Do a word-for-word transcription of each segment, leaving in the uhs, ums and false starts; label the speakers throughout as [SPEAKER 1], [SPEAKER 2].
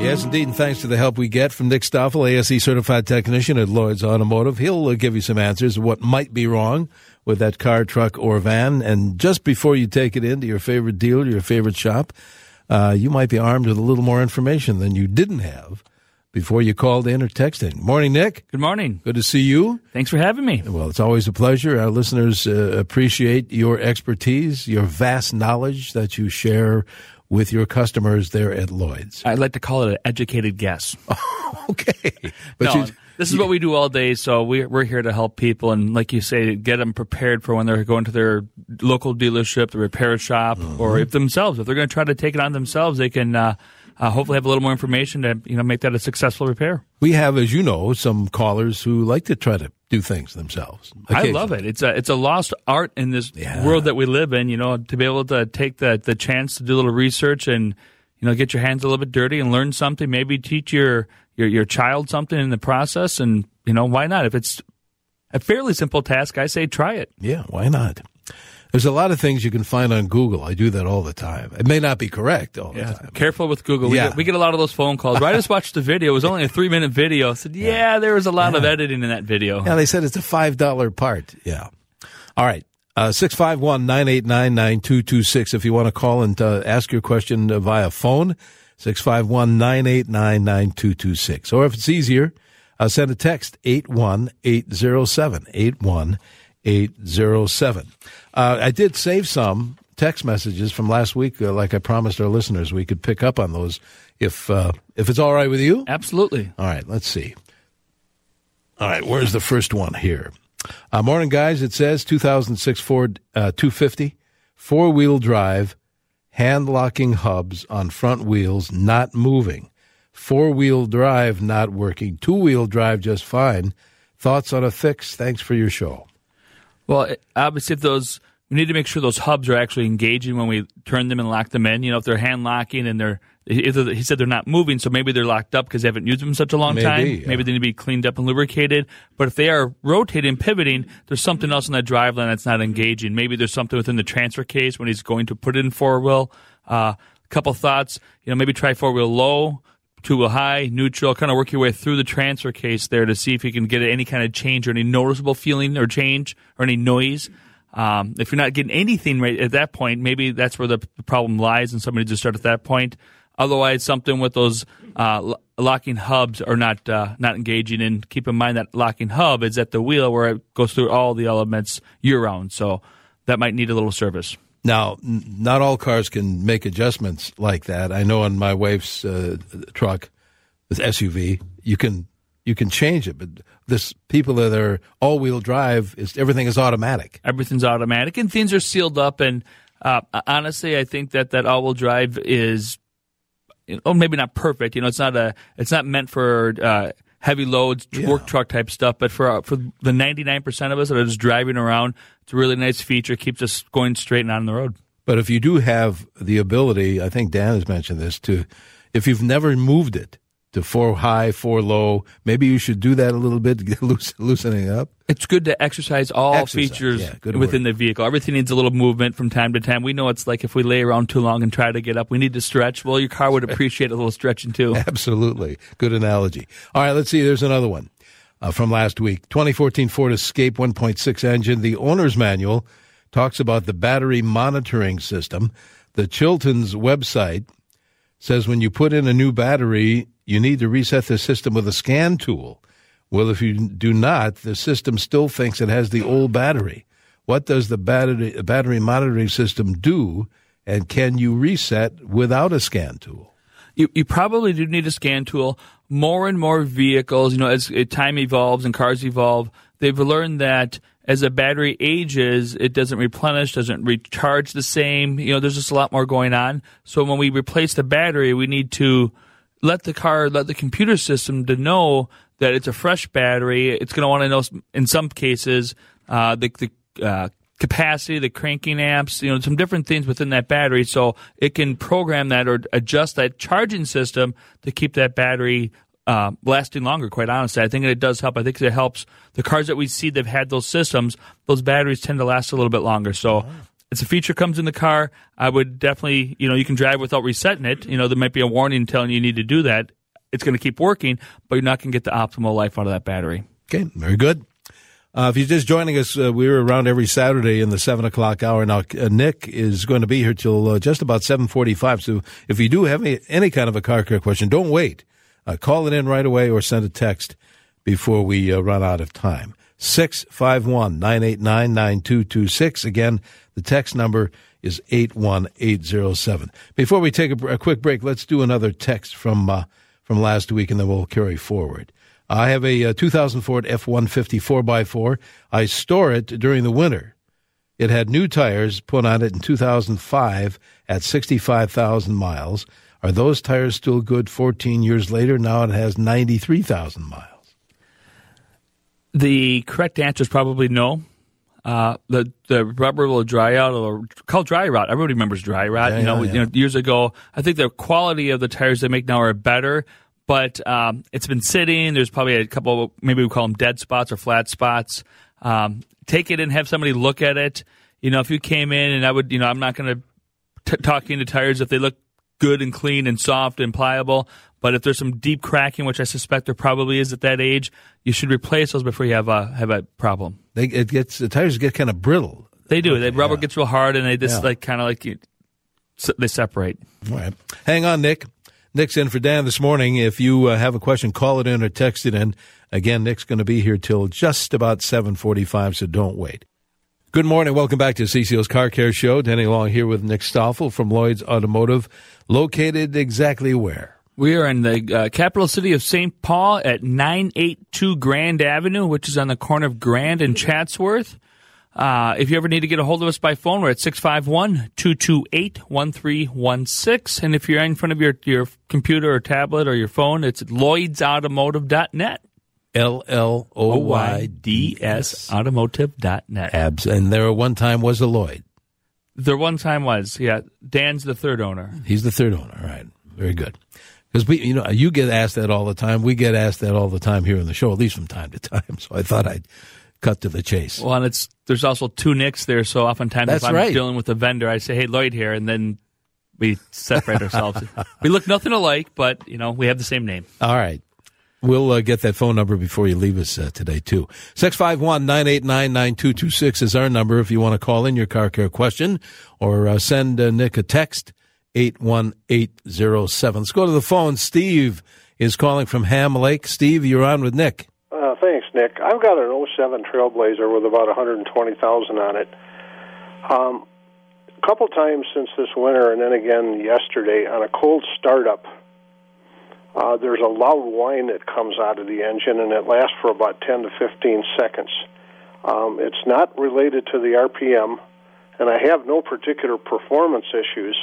[SPEAKER 1] Yes, indeed, and thanks to the help we get from Nick Stoffel, A S E certified technician at Lloyd's Automotive. He'll uh, give you some answers of what might be wrong with that car, truck, or van. And just before you take it into your favorite dealer, your favorite shop, uh, you might be armed with a little more information than you didn't have before you called in or texted. Morning, Nick.
[SPEAKER 2] Good morning.
[SPEAKER 1] Good to see you.
[SPEAKER 2] Thanks for having me.
[SPEAKER 1] Well, it's always a pleasure. Our listeners uh, appreciate your expertise, your vast knowledge that you share with your customers there at Lloyd's.
[SPEAKER 2] I'd like to call it an educated guess.
[SPEAKER 1] Okay. But
[SPEAKER 2] no,
[SPEAKER 1] you,
[SPEAKER 2] this is what we do all day, so we're, we're here to help people and, like you say, get them prepared for when they're going to their local dealership, the repair shop, mm-hmm. or if themselves. If they're going to try to take it on themselves, they can uh, uh, hopefully have a little more information to you know make that a successful repair.
[SPEAKER 1] We have, as you know, some callers who like to try to do things themselves.
[SPEAKER 2] I love it. It's a it's a lost art in this yeah. world that we live in. You know, to be able to take the the chance to do a little research and you know get your hands a little bit dirty and learn something. Maybe teach your your your child something in the process. And you know, why not? If it's a fairly simple task, I say try it.
[SPEAKER 1] Yeah, why not? There's a lot of things you can find on Google. I do that all the time. It may not be correct all
[SPEAKER 2] yeah.
[SPEAKER 1] the time.
[SPEAKER 2] Careful with Google. We,
[SPEAKER 1] yeah.
[SPEAKER 2] get, we get a lot of those phone calls. I just watched the video. It was only a three-minute video. I said, yeah, yeah, there was a lot yeah. of editing in that video.
[SPEAKER 1] Yeah, they said it's a five dollar part. Yeah. All right. Uh, six five one, nine eight nine, nine two two six if you want to call and uh, ask your question uh, via phone, six five one, nine eight nine, nine two two six. Or if it's easier, uh, send a text, eight one eight zero seven, eight one eight zero seven. Uh, I did save some text messages from last week, uh, like I promised our listeners. We could pick up on those if uh, if it's all right with you.
[SPEAKER 2] Absolutely.
[SPEAKER 1] All right, let's see. All right, where's the first one here? Uh, morning, guys. It says two thousand six Ford uh, two fifty, four-wheel drive, hand-locking hubs on front wheels, not moving. Four-wheel drive not working. Two-wheel drive just fine. Thoughts on a fix? Thanks for your show.
[SPEAKER 2] Well, obviously, if those we need to make sure those hubs are actually engaging when we turn them and lock them in. You know, if they're hand locking and they're, he said they're not moving, so maybe they're locked up because they haven't used them in such a long
[SPEAKER 1] maybe,
[SPEAKER 2] time.
[SPEAKER 1] Yeah.
[SPEAKER 2] Maybe they need to be cleaned up and lubricated. But if they are rotating, pivoting, there's something else in that driveline that's not engaging. Maybe there's something within the transfer case when he's going to put it in four wheel. A uh, couple thoughts. You know, maybe try four wheel low, two wheel high, neutral. Kind of work your way through the transfer case there to see if you can get any kind of change or any noticeable feeling or change or any noise. Um, if you're not getting anything right at that point, maybe that's where the problem lies, and somebody just start at that point. Otherwise, something with those uh, locking hubs are not uh, not engaging. And keep in mind that locking hub is at the wheel where it goes through all the elements year round. So that might need a little service.
[SPEAKER 1] Now, n- not all cars can make adjustments like that. I know on my wife's uh, truck, this S U V, you can you can change it, but this people that are all-wheel drive, is everything is automatic.
[SPEAKER 2] Everything's automatic, and things are sealed up. And uh, honestly, I think that that all-wheel drive is, oh, maybe not perfect. You know, it's not a, it's not meant for uh, heavy loads, yeah. work truck type stuff. But for uh, for the ninety-nine percent of us that are just driving around, it's a really nice feature. Keeps us going straight and on the road.
[SPEAKER 1] But if you do have the ability, I think Dan has mentioned this too, if you've never moved it to four high, four low, maybe you should do that a little bit, loosening up.
[SPEAKER 2] It's good to exercise all
[SPEAKER 1] exercise.
[SPEAKER 2] features
[SPEAKER 1] yeah,
[SPEAKER 2] within
[SPEAKER 1] word.
[SPEAKER 2] the vehicle. Everything needs a little movement from time to time. We know it's like if we lay around too long and try to get up, we need to stretch. Well, your car would appreciate a little stretching too.
[SPEAKER 1] Absolutely. Good analogy. All right, let's see. There's another one uh, from last week. twenty fourteen Ford Escape one point six engine. The owner's manual talks about the battery monitoring system. The Chilton's website says when you put in a new battery, you need to reset the system with a scan tool. Well, if you do not, the system still thinks it has the old battery. What does the battery, battery monitoring system do, and can you reset without a scan tool?
[SPEAKER 2] You, you probably do need a scan tool. More and more vehicles, you know, as time evolves and cars evolve, they've learned that as a battery ages, it doesn't replenish, doesn't recharge the same. You know, there's just a lot more going on. So when we replace the battery, we need to let the car, let the computer system to know that it's a fresh battery. It's going to want to know, in some cases, uh, the, the uh, capacity, the cranking amps, you know, some different things within that battery. So it can program that or adjust that charging system to keep that battery uh, lasting longer, quite honestly. I think it does help. I think it helps the cars that we see that have had those systems, those batteries tend to last a little bit longer. So it's a feature comes in the car. I would definitely, you know, you can drive without resetting it. You know, there might be a warning telling you you need to do that. It's going to keep working, but you're not going to get the optimal life out of that battery.
[SPEAKER 1] Okay, very good. Uh, if you're just joining us, uh, we're around every Saturday in the seven o'clock hour. Now, uh, Nick is going to be here till uh, just about seven forty-five. So if you do have any, any kind of a car care question, don't wait. Uh, call it in right away or send a text before we uh, run out of time. six five one, nine eight nine, nine two two six. Again, the text number is eight one eight zero seven. Before we take a, a quick break, let's do another text from uh, from last week, and then we'll carry forward. I have a, a two thousand Ford F one fifty four by four. I store it during the winter. It had new tires put on it in two thousand five at sixty-five thousand miles. Are those tires still good fourteen years later? Now it has ninety-three thousand miles.
[SPEAKER 2] The correct answer is probably no. Uh, the the rubber will dry out, or called dry rot. Everybody remembers dry rot.
[SPEAKER 1] Yeah,
[SPEAKER 2] you know,
[SPEAKER 1] yeah, yeah.
[SPEAKER 2] you know, years ago. I think the quality of the tires they make now are better. But um, it's been sitting. There's probably a couple, maybe we call them dead spots or flat spots. Um, take it and have somebody look at it. You know, if you came in and I would, you know, I'm not going to talk into tires if they look good and clean and soft and pliable. But if there's some deep cracking, which I suspect there probably is at that age, you should replace those before you have a have a problem.
[SPEAKER 1] They it gets the tires get kind of brittle.
[SPEAKER 2] They do. The rubber
[SPEAKER 1] yeah.
[SPEAKER 2] gets real hard, and they just
[SPEAKER 1] Yeah.
[SPEAKER 2] like kind of like you, they separate.
[SPEAKER 1] All right, hang on, Nick. Nick's in for Dan this morning. If you uh, have a question, call it in or text it in. Again, Nick's going to be here till just about seven forty-five, so don't wait. Good morning. Welcome back to C C O's Car Care Show. Danny Long here with Nick Stoffel from Lloyd's Automotive, located exactly where?
[SPEAKER 2] We are in the uh, capital city of Saint Paul at nine eighty-two Grand Avenue, which is on the corner of Grand and Chatsworth. Uh, if you ever need to get a hold of us by phone, we're at six five one, two two eight, one three one six. And if you're in front of your, your computer or tablet or your phone, it's at lloyds automotive dot net.
[SPEAKER 1] L L O
[SPEAKER 2] O
[SPEAKER 1] Y
[SPEAKER 2] Y D S automotive dot net.
[SPEAKER 1] Abs. And there at one time was a Lloyd.
[SPEAKER 2] There one time was, yeah. Dan's the third owner.
[SPEAKER 1] He's the third owner. All right. Very good. Because we, you know, you get asked that all the time. We get asked that all the time here in the show, at least from time to time. So I thought I'd cut to the chase.
[SPEAKER 2] Well, and it's there's also two Nicks there, so oftentimes
[SPEAKER 1] That's
[SPEAKER 2] if I'm
[SPEAKER 1] right.
[SPEAKER 2] dealing with a vendor, I say, hey, Lloyd here, and then we separate ourselves. We look nothing alike, but, you know, we have the same name.
[SPEAKER 1] All right. We'll uh, get that phone number before you leave us uh, today, too. six five one, nine eight nine, nine two two six is our number if you want to call in your car care question or uh, send uh, Nick a text, eight one eight zero seven. Let's go to the phone. Steve is calling from Ham Lake. Steve, you're on with Nick.
[SPEAKER 3] Uh, thanks, Nick. I've got an oh seven Trailblazer with about one hundred twenty thousand on it. Um, a couple times since this winter, and then again yesterday, on a cold startup, uh, there's a loud whine that comes out of the engine, and it lasts for about ten to fifteen seconds. Um, it's not related to the R P M, and I have no particular performance issues,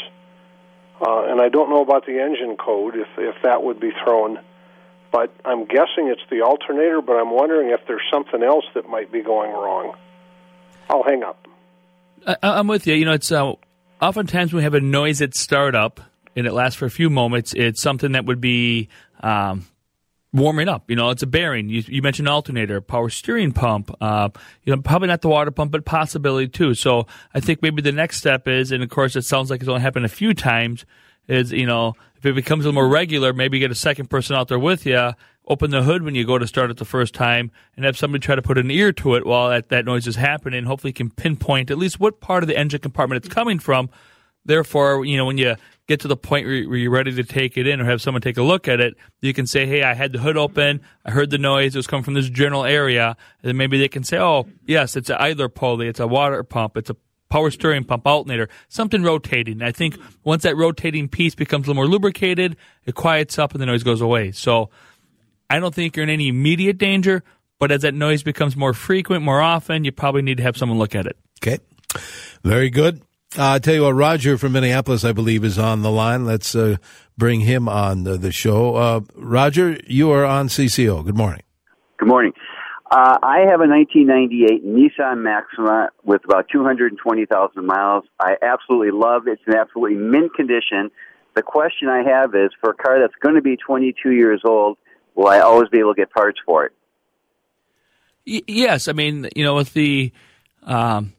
[SPEAKER 3] uh, and I don't know about the engine code, if, if that would be thrown. But I'm guessing it's the alternator, but I'm wondering if there's something else that might be going wrong. I'll hang up.
[SPEAKER 2] I, I'm with you. You know, it's uh, oftentimes when we have a noise at startup and it lasts for a few moments, it's something that would be um, warming up. You know, it's a bearing. You, you mentioned alternator, power steering pump. Uh, you know, probably not the water pump, but possibility too. So I think maybe the next step is, and of course it sounds like it's only happened a few times, is, you know, if it becomes a little more regular, maybe get a second person out there with you, open the hood when you go to start it the first time, and have somebody try to put an ear to it while that, that noise is happening. Hopefully you can pinpoint at least what part of the engine compartment it's coming from. Therefore, you know, when you get to the point where you're ready to take it in or have someone take a look at it, you can say, hey, I had the hood open, I heard the noise, it was coming from this general area, and then maybe they can say, oh, yes, it's an idler pulley, it's a water pump, it's a power steering pump, alternator, something rotating. I think once that rotating piece becomes a little more lubricated, it quiets up and the noise goes away. So I don't think you're in any immediate danger, but as that noise becomes more frequent, more often, you probably need to have someone look at it.
[SPEAKER 1] Okay. Very good. Uh, I tell you what, Roger from Minneapolis, I believe, is on the line. Let's uh, bring him on the, the show. Uh, Roger, you are on C C O. Good morning.
[SPEAKER 4] Good morning. Uh, I have a nineteen ninety-eight Nissan Maxima with about two hundred twenty thousand miles. I absolutely love it. It's in absolutely mint condition. The question I have is, for a car that's going to be twenty-two years old, will I always be able to get parts for it?
[SPEAKER 2] Y- yes. I mean, you know, with the um,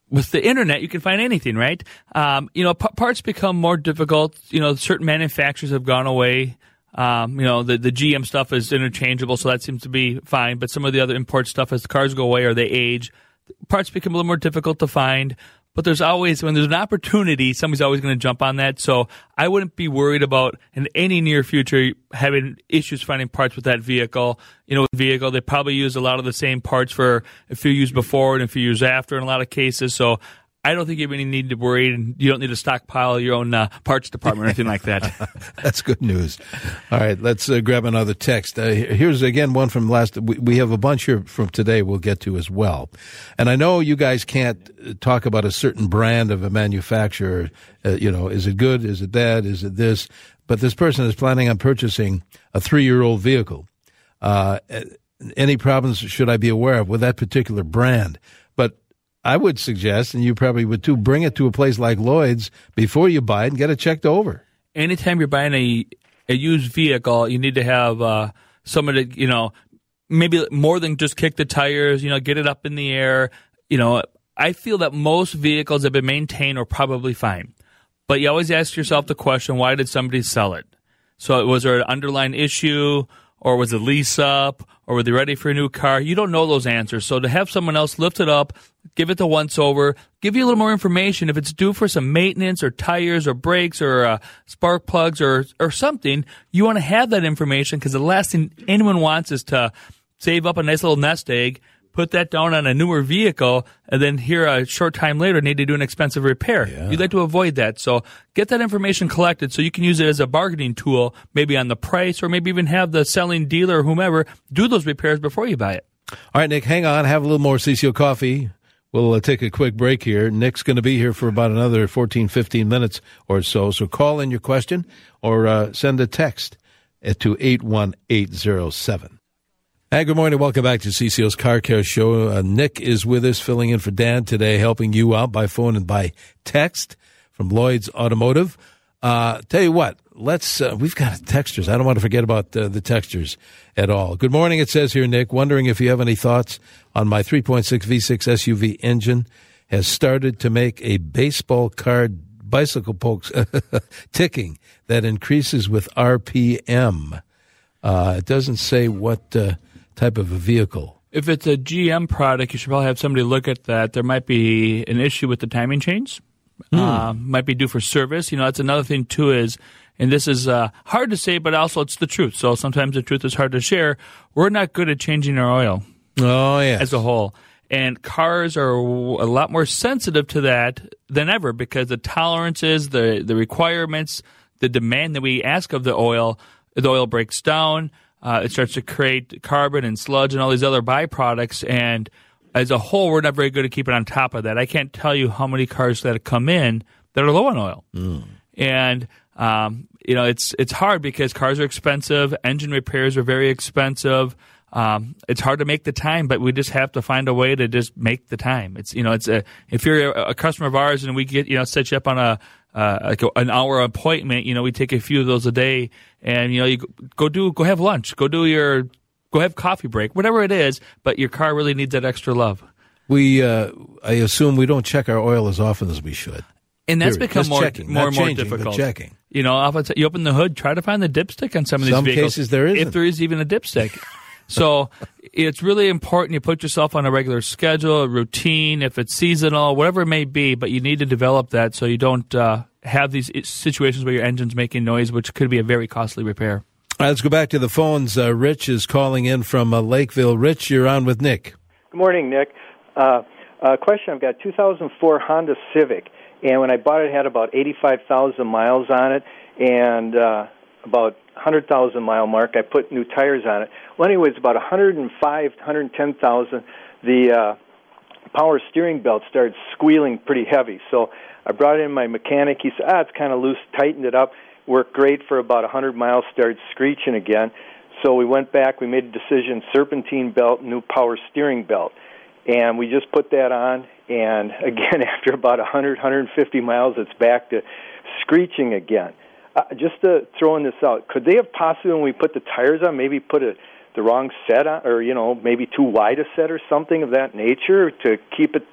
[SPEAKER 2] with the internet, you can find anything, right? Um, you know, p- parts become more difficult. You know, certain manufacturers have gone away. Um, you know, the, the G M stuff is interchangeable, so that seems to be fine. But some of the other import stuff, as the cars go away or they age, parts become a little more difficult to find. But there's always, when there's an opportunity, somebody's always going to jump on that. So I wouldn't be worried about in any near future having issues finding parts with that vehicle. You know, vehicle, they probably use a lot of the same parts for a few years before and a few years after in a lot of cases. So I don't think you have any need to worry, and you don't need to stockpile your own uh, parts department or anything like that.
[SPEAKER 1] That's good news. All right, let's uh, grab another text. Uh, here's, again, one from last. We, we have a bunch here from today we'll get to as well. And I know you guys can't talk about a certain brand of a manufacturer. Uh, you know, is it good? Is it bad? Is it this? But this person is planning on purchasing a three-year-old vehicle. Uh, any problems should I be aware of with that particular brand? But I would suggest, and you probably would too, bring it to a place like Lloyd's before you buy it and get it checked over.
[SPEAKER 2] Anytime you're buying a, a used vehicle, you need to have uh, someone to, you know, maybe more than just kick the tires, you know, get it up in the air. You know, I feel that most vehicles that have been maintained are probably fine. But you always ask yourself the question, why did somebody sell it? So was there an underlying issue, or was it lease up, or were they ready for a new car? You don't know those answers. So to have someone else lift it up, give it the once over, give you a little more information. If it's due for some maintenance or tires or brakes or uh, spark plugs or or something, you want to have that information, because the last thing anyone wants is to save up a nice little nest egg, put that down on a newer vehicle, and then here a short time later need to do an expensive repair. Yeah. You'd like to avoid that. So get that information collected so you can use it as a bargaining tool, maybe on the price, or maybe even have the selling dealer or whomever do those repairs before you buy it.
[SPEAKER 1] All right, Nick, hang on. Have a little more C C O coffee. We'll uh, take a quick break here. Nick's going to be here for about another fourteen, fifteen minutes or so. So call in your question or uh, send a text to eight one eight zero seven. Hey, good morning. Welcome back to C C O's Car Care Show. Uh, Nick is with us, filling in for Dan today, helping you out by phone and by text from Lloyd's Automotive. Uh, tell you what, let's, uh, we've got texters. I don't want to forget about uh, the texters at all. Good morning, it says here, Nick. Wondering if you have any thoughts on my three point six V six S U V engine has started to make a baseball card bicycle pokes ticking that increases with R P M. Uh, it doesn't say what uh, type of a vehicle.
[SPEAKER 2] If it's a G M product, you should probably have somebody look at that. There might be an issue with the timing chains. Hmm. Uh, might be due for service. You know, that's another thing, too, is, and this is uh, hard to say, but also it's the truth. So sometimes the truth is hard to share. We're not good at changing our oil.
[SPEAKER 1] Oh, yeah.
[SPEAKER 2] As a whole. And cars are a lot more sensitive to that than ever, because the tolerances, the, the requirements, the demand that we ask of the oil, the oil breaks down. Uh, it starts to create carbon and sludge and all these other byproducts. And as a whole, we're not very good at keeping on top of that. I can't tell you how many cars that come in that are low on oil. Mm. And, um, you know, it's it's hard because cars are expensive. Engine repairs are very expensive. Um, it's hard to make the time, but we just have to find a way to just make the time. It's, you know, it's a, if you're a, a customer of ours and we get, you know, set you up on a, uh, like a, an hour appointment, you know, we take a few of those a day, and, you know, you go do, go have lunch, go do your, go have coffee break, whatever it is, but your car really needs that extra love.
[SPEAKER 1] We, uh, I assume we don't check our oil as often as we should.
[SPEAKER 2] And that's
[SPEAKER 1] Period.
[SPEAKER 2] become
[SPEAKER 1] Just
[SPEAKER 2] more,
[SPEAKER 1] checking,
[SPEAKER 2] more
[SPEAKER 1] not
[SPEAKER 2] and more
[SPEAKER 1] changing,
[SPEAKER 2] difficult.
[SPEAKER 1] But checking.
[SPEAKER 2] You know, often you open the hood, try to find the dipstick on some of these
[SPEAKER 1] some
[SPEAKER 2] vehicles.
[SPEAKER 1] Some cases there isn't.
[SPEAKER 2] If there is even a dipstick. So it's really important you put yourself on a regular schedule, a routine, if it's seasonal, whatever it may be, but you need to develop that so you don't uh, have these situations where your engine's making noise, which could be a very costly repair.
[SPEAKER 1] All right, let's go back to the phones. Uh, Rich is calling in from uh, Lakeville. Rich, you're on with Nick.
[SPEAKER 5] Good morning, Nick. Uh, uh, question, I've got a two thousand four Honda Civic, and when I bought it, it had about eighty-five thousand miles on it, and uh, about one hundred thousand mile mark, I put new tires on it. Well, anyway, it's about one hundred five, one hundred ten thousand. The uh, power steering belt started squealing pretty heavy. So I brought in my mechanic. He said, ah, it's kind of loose, tightened it up. Worked great for about one hundred miles, started screeching again. So we went back, we made a decision, serpentine belt, new power steering belt. And we just put that on, and again, after about one hundred, one hundred fifty miles, it's back to screeching again. Uh, just to throwing this out, could they have possibly, when we put the tires on, maybe put a, the wrong set on, or, you know, maybe too wide a set or something of that nature to keep it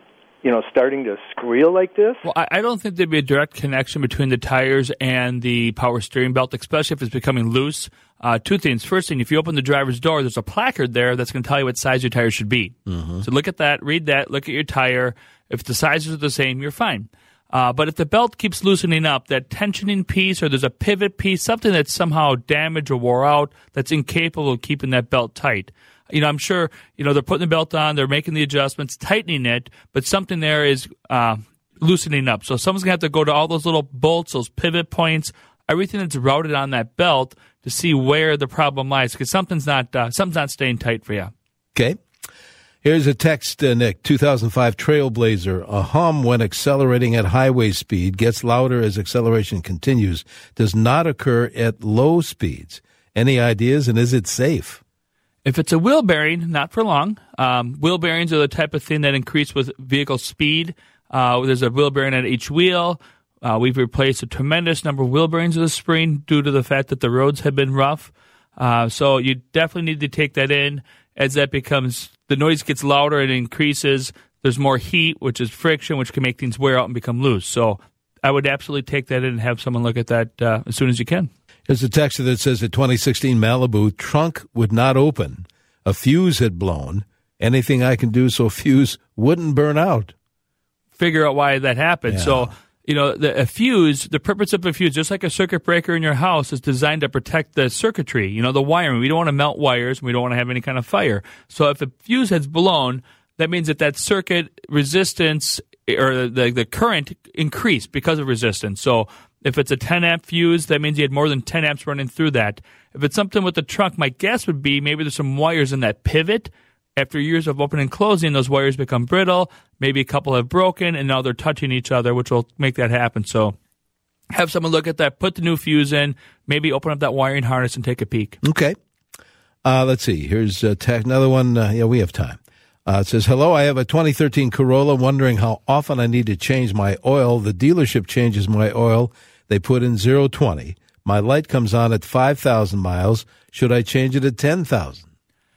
[SPEAKER 5] you know, starting to squeal like this?
[SPEAKER 2] Well, I, I don't think there'd be a direct connection between the tires and the power steering belt, especially if it's becoming loose. Uh, two things. First thing, if you open the driver's door, there's a placard there that's going to tell you what size your tires should be. Mm-hmm. So look at that, read that, look at your tire. If the sizes are the same, you're fine. Uh, but if the belt keeps loosening up, that tensioning piece or there's a pivot piece, something that's somehow damaged or wore out, that's incapable of keeping that belt tight. You know, I'm sure, you know, they're putting the belt on, they're making the adjustments, tightening it, but something there is uh, loosening up. So someone's going to have to go to all those little bolts, those pivot points, everything that's routed on that belt to see where the problem lies, because something's not uh, something's not staying tight for you.
[SPEAKER 1] Okay. Here's a text, uh, Nick. two thousand five Trailblazer. A hum when accelerating at highway speed gets louder as acceleration continues. Does not occur at low speeds. Any ideas, and is it safe?
[SPEAKER 2] If it's a wheel bearing, not for long. Um, wheel bearings are the type of thing that increase with vehicle speed. Uh, there's a wheel bearing at each wheel. Uh, we've replaced a tremendous number of wheel bearings this spring due to the fact that the roads have been rough. Uh, so you definitely need to take that in. As that becomes, the noise gets louder and increases, there's more heat, which is friction, which can make things wear out and become loose. So I would absolutely take that in and have someone look at that uh, as soon as you can.
[SPEAKER 1] There's a text that says the twenty sixteen Malibu trunk would not open. A fuse had blown. Anything I can do so fuse wouldn't burn out?
[SPEAKER 2] Figure out why that happened.
[SPEAKER 1] Yeah.
[SPEAKER 2] So, you know, the, a fuse, the purpose of a fuse, just like a circuit breaker in your house, is designed to protect the circuitry, you know, the wiring. We don't want to melt wires. We don't want to have any kind of fire. So if a fuse has blown, that means that that circuit resistance or the, the current increased because of resistance. So if it's a ten amp fuse, that means you had more than ten amps running through that. If it's something with the trunk, my guess would be maybe there's some wires in that pivot. After years of opening and closing, those wires become brittle. Maybe a couple have broken, and now they're touching each other, which will make that happen. So have someone look at that, put the new fuse in, maybe open up that wiring harness and take a peek.
[SPEAKER 1] Okay. Uh, let's see. Here's uh, tech, another one. Uh, yeah, we have time. Uh, it says, hello, I have a twenty thirteen Corolla, wondering how often I need to change my oil. The dealership changes my oil. They put in zero twenty. My light comes on at five thousand miles. Should I change it at ten thousand?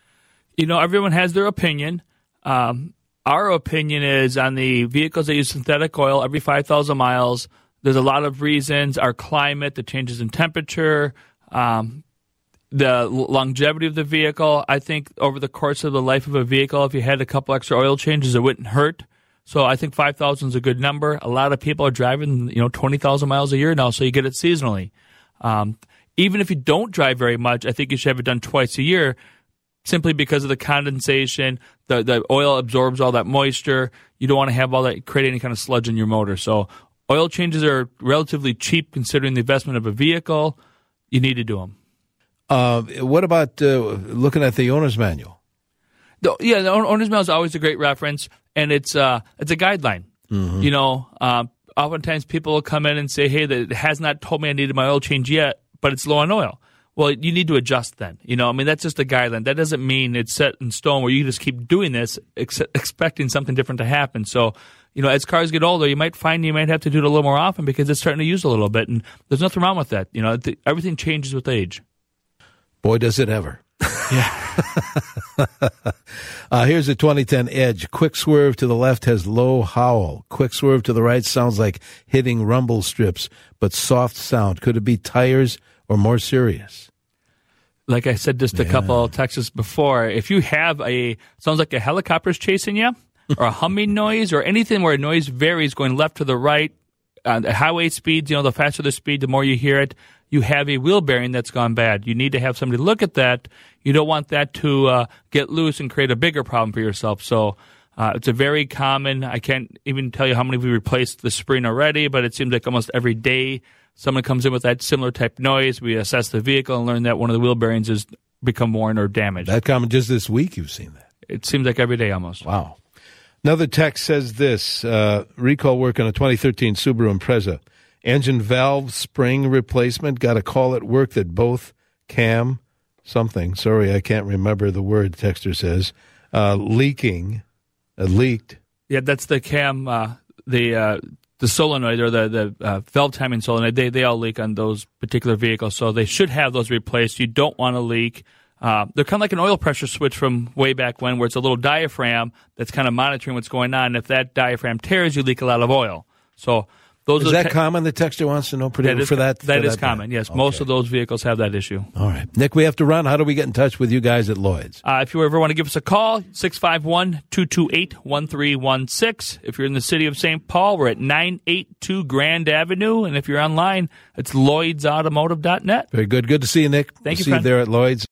[SPEAKER 2] You know, everyone has their opinion. Um, our opinion is on the vehicles that use synthetic oil every five thousand miles, there's a lot of reasons. Our climate, the changes in temperature, um, the longevity of the vehicle. I think over the course of the life of a vehicle, if you had a couple extra oil changes, it wouldn't hurt. So I think five thousand is a good number. A lot of people are driving, you know, twenty thousand miles a year now, so you get it seasonally. Um, even if you don't drive very much, I think you should have it done twice a year, simply because of the condensation. The the oil absorbs all that moisture. You don't want to have all that, create any kind of sludge in your motor. So oil changes are relatively cheap considering the investment of a vehicle. You need to do them.
[SPEAKER 1] Uh, what about uh, looking at the owner's manual?
[SPEAKER 2] The, yeah, the owner's manual is always a great reference, and it's uh, it's a guideline. Mm-hmm. You know, uh, oftentimes people will come in and say, hey, that it has not told me I needed my oil change yet, but it's low on oil. Well, you need to adjust then. You know, I mean, that's just a guideline. That doesn't mean it's set in stone where you just keep doing this, ex- expecting something different to happen. So, you know, as cars get older, you might find you might have to do it a little more often because it's starting to use a little bit, and there's nothing wrong with that. You know, th- everything changes with age.
[SPEAKER 1] Boy, does it ever.
[SPEAKER 2] Yeah.
[SPEAKER 1] uh, here's a twenty ten Edge. Quick swerve to the left has low howl. Quick swerve to the right sounds like hitting rumble strips, but soft sound. Could it be tires or more serious?
[SPEAKER 2] Like I said just a yeah. couple of texts before, if you have a, sounds like a helicopter's chasing you, or a humming noise, or anything where a noise varies going left to the right, uh, the highway speeds, you know, the faster the speed, the more you hear it, you have a wheel bearing that's gone bad. You need to have somebody look at that. You don't want that to uh, get loose and create a bigger problem for yourself. So uh, it's a very common, I can't even tell you how many we replaced this spring already, but it seems like almost every day someone comes in with that similar type noise. We assess the vehicle and learn that one of the wheel bearings has become worn or damaged.
[SPEAKER 1] That common just this week you've seen that?
[SPEAKER 2] It seems like every day almost.
[SPEAKER 1] Wow. Another text says this, uh, recall work on a twenty thirteen Subaru Impreza. Engine valve spring replacement. Got a call at work that both cam something. Sorry, I can't remember the word, texter says. Uh, leaking. Uh, leaked.
[SPEAKER 2] Yeah, that's the cam, uh, the... Uh, The solenoid or the, the uh, valve timing solenoid, they, they all leak on those particular vehicles, so they should have those replaced. You don't want to leak. Uh, they're kind of like an oil pressure switch from way back when, where it's a little diaphragm that's kind of monitoring what's going on. And if that diaphragm tears, you leak a lot of oil. So those
[SPEAKER 1] is
[SPEAKER 2] are
[SPEAKER 1] that
[SPEAKER 2] te-
[SPEAKER 1] common? The texter wants to know pretty
[SPEAKER 2] that is,
[SPEAKER 1] for that.
[SPEAKER 2] That
[SPEAKER 1] for
[SPEAKER 2] is
[SPEAKER 1] that
[SPEAKER 2] common.
[SPEAKER 1] brand?
[SPEAKER 2] Yes,
[SPEAKER 1] Okay.
[SPEAKER 2] most of those vehicles have that issue.
[SPEAKER 1] All right, Nick, we have to run. How do we get in touch with you guys at Lloyd's?
[SPEAKER 2] Uh, if you ever want to give us a call, six five one, two two eight, one three one six. If you're in the city of Saint Paul, we're at nine eighty-two Grand Avenue. And if you're online, it's lloyds automotive dot net.
[SPEAKER 1] Very good. Good to see you, Nick.
[SPEAKER 2] Thank
[SPEAKER 1] we'll
[SPEAKER 2] you,
[SPEAKER 1] see you
[SPEAKER 2] friend.
[SPEAKER 1] there at Lloyd's.